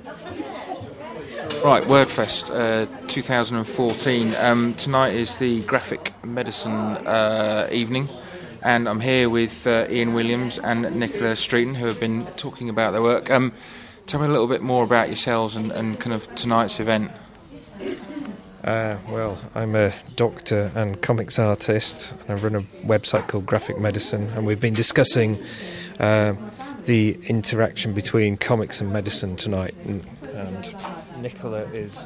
Right, WordFest 2014. Tonight is the graphic medicine evening, and I'm here with Ian Williams and Nicola Streeton, who have been talking about their work. Tell me a little bit more about yourselves and kind of tonight's event. Well, I'm a doctor and comics artist, and I run a website called Graphic Medicine, and we've been discussing the interaction between comics and medicine tonight, and Nicola is...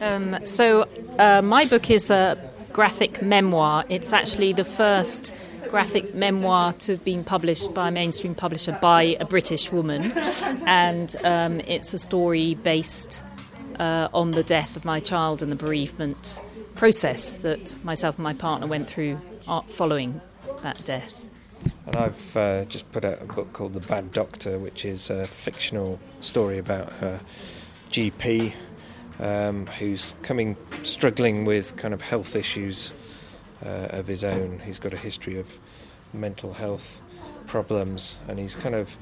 My book is a graphic memoir. It's actually the first graphic memoir to have been published by a mainstream publisher by a British woman, and it's a story based on the death of my child and the bereavement process that myself and my partner went through following that death. And I've just put out a book called The Bad Doctor, which is a fictional story about a GP who's struggling with kind of health issues of his own. He's got a history of mental health problems, and he's kind of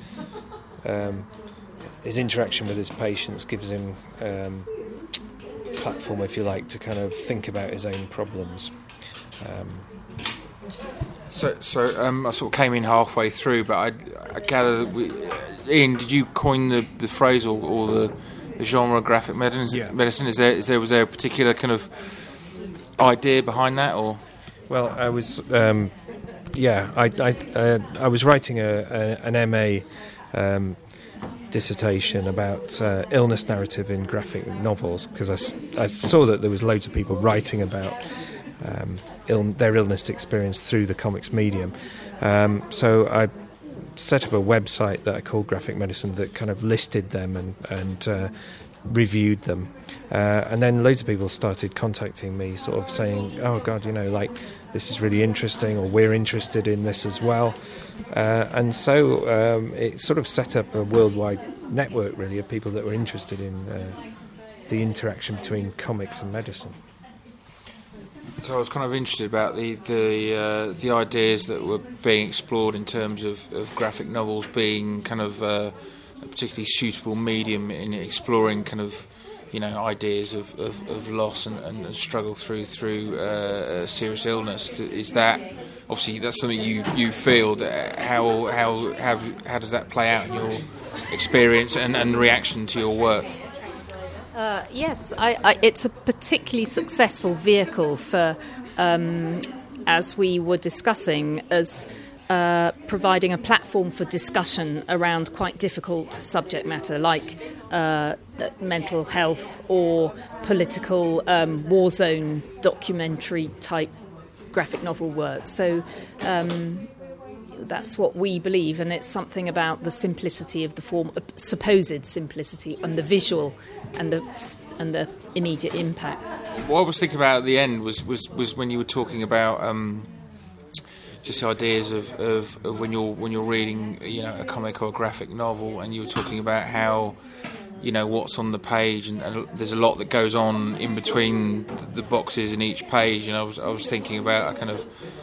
his interaction with his patients gives him a platform, if you like, to kind of think about his own problems. So I sort of came in halfway through, but I gather that Ian, did you coin the phrase or the genre graphic medicine? Yeah. Medicine? Was there a particular kind of idea behind that, or? Well, I was I was writing an MA dissertation about illness narrative in graphic novels, because I saw that there was loads of people writing about their illness experience through the comics medium. So I set up a website that I called Graphic Medicine that kind of listed them and reviewed them. And then loads of people started contacting me, sort of saying, oh God, this is really interesting, or we're interested in this as well. And so it sort of set up a worldwide network, really, of people that were interested in the interaction between comics and medicine. So I was kind of interested about the ideas that were being explored in terms of graphic novels being kind of a particularly suitable medium in exploring kind of ideas of loss and struggle through serious illness. Is that obviously that's something you feel? How does that play out in your experience and reaction to your work? Yes, it's a particularly successful vehicle for, as we were discussing, as providing a platform for discussion around quite difficult subject matter like mental health or political war zone documentary type graphic novel work. So that's what we believe, and it's something about the simplicity of the form, supposed simplicity, and the visual and the immediate impact. What I was thinking about at the end was when you were talking about just ideas of when you're reading a comic or a graphic novel, and you were talking about how what's on the page, and there's a lot that goes on in between the boxes in each page. And I was thinking about a kind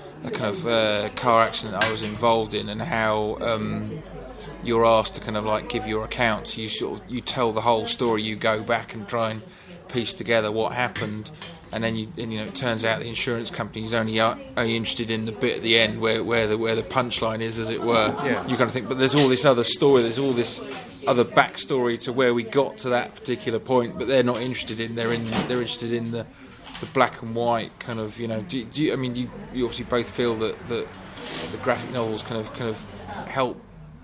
of car accident I was involved in, and how you're asked to kind of like give your accounts. You tell the whole story. You go back and try and piece together what happened, and then it turns out the insurance company is only interested in the bit at the end where the punchline is, as it were. Yeah. You kind of think, but there's all this other story. There's all this other backstory to where we got to that particular point, but they're not interested in. They're interested in the black and white kind of. Do you obviously both feel that the graphic novels kind of help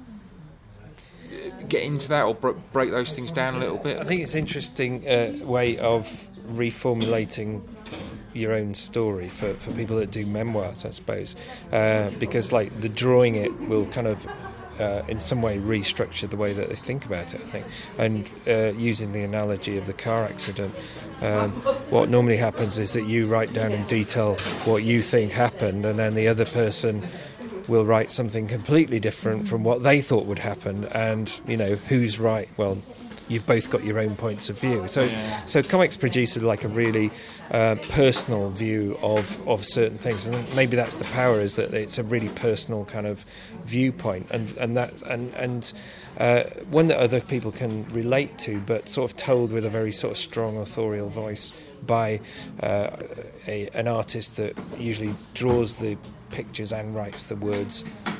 get into that, or break those things down a little bit? I think it's an interesting way of reformulating your own story for people that do memoirs, I suppose, because like the drawing it will kind of in some way restructure the way that they think about it, I think. And using the analogy of the car accident, what normally happens is that you write down in detail what you think happened, and then the other person will write something completely different from what they thought would happen. And who's right? Well, you've both got your own points of view. So comics produce like a really personal view of certain things, and maybe that's the power, is that it's a really personal kind of viewpoint, and one that other people can relate to, but sort of told with a very sort of strong authorial voice by an artist that usually draws the pictures and writes the words,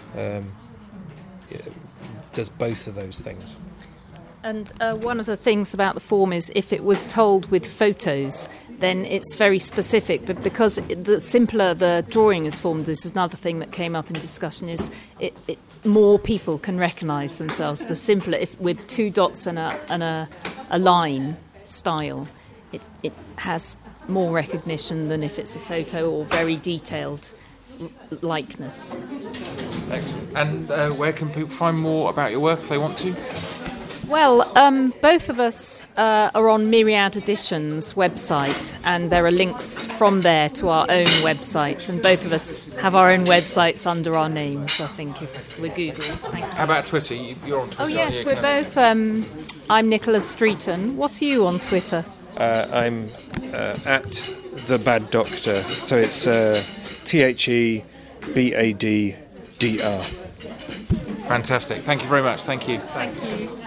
does both of those things. And one of the things about the form is if it was told with photos, then it's very specific. But because the simpler the drawing is formed, this is another thing that came up in discussion, is it more people can recognise themselves. The simpler, if with 2 dots and a line style, it has more recognition than if it's a photo or very detailed likeness. Excellent. And where can people find more about your work if they want to? Well, both of us are on Myriad Editions website, and there are links from there to our own websites, and both of us have our own websites under our names, I think, if we Google. Thank you. How about Twitter? You're on Twitter. Oh yes, we're both. I'm Nicola Streeton. What are you on Twitter? I'm at The Bad Doctor, so it's TheBaddr. Fantastic. Thank you very much. Thank you. Thank you.